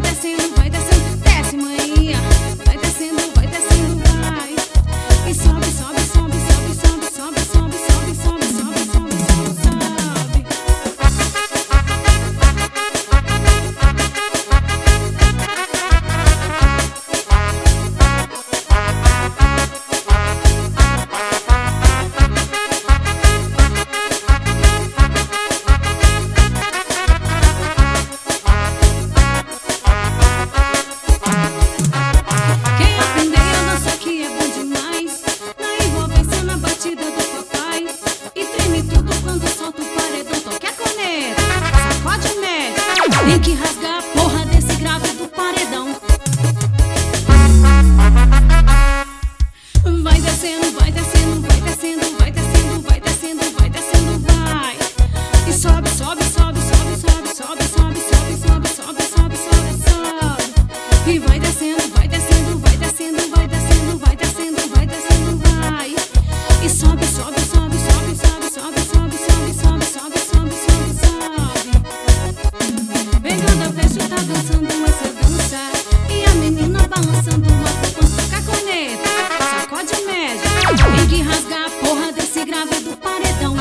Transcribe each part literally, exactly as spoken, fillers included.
descendo, vai descendo, desce, mãe. Vai descendo, vai descendo, vai. E sobe, sobe, sobe, sobe, sobe, sobe, sobe, sobe, sobe, sobe, sobe, sobe, sobe. Quem aprendeu a dançar que é bom demais, na envolvência, na batida do papai. E treme tudo quando solta o paredão. Toque a corneta, sacode o médio. Tem que rasgar a porra desse grave do paredão. Vai descendo, vai descendo, vai descendo, vai descendo, vai descendo, vai descendo, vai. E sobe, sobe, sobe, sobe, sobe, sobe, sobe, sobe, sobe, sobe, sobe, sobe, sobe. E vai descendo, vai descendo, vai descendo, vai descendo, vai descendo, vai descendo, vai. E sobe, sobe, sobe, sobe, sobe, sobe, sobe, sobe, sobe, sobe, sobe, sobe, sobe. Pegando a veste, tá dançando essa dança. E a menina balançando a poupança. Toca a corneta, sacode o médio. Tem que rasgar a porra desse grave do paredão.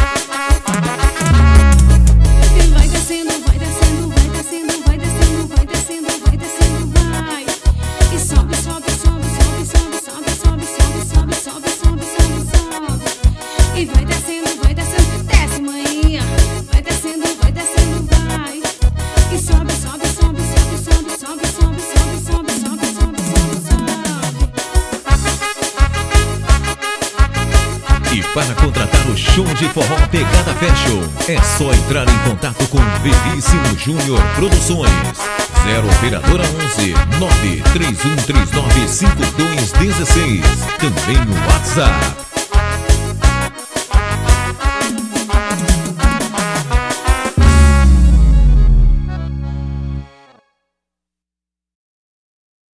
E vai descendo, vai descendo, vai descendo, vai descendo, vai descendo, vai descendo, vai. E sobe, sobe, sobe, sobe, sobe, sobe, sobe, sobe, sobe, sobe, sobe, sobe, sobe. E vai descendo, vai descendo, desce, mãe. Vai descendo, vai descendo, vai. E sobe, sobe, sobe, sobe, sobe, sobe, sobe, sobe, sobe, sobe, sobe, sobe, sobe. E para contratar o show de forró Pegada Fashion, é só entrar em contato com Veríssimo Júnior Produções. zero Operadora onze nove três um três nove cinco dois um seis. Também no WhatsApp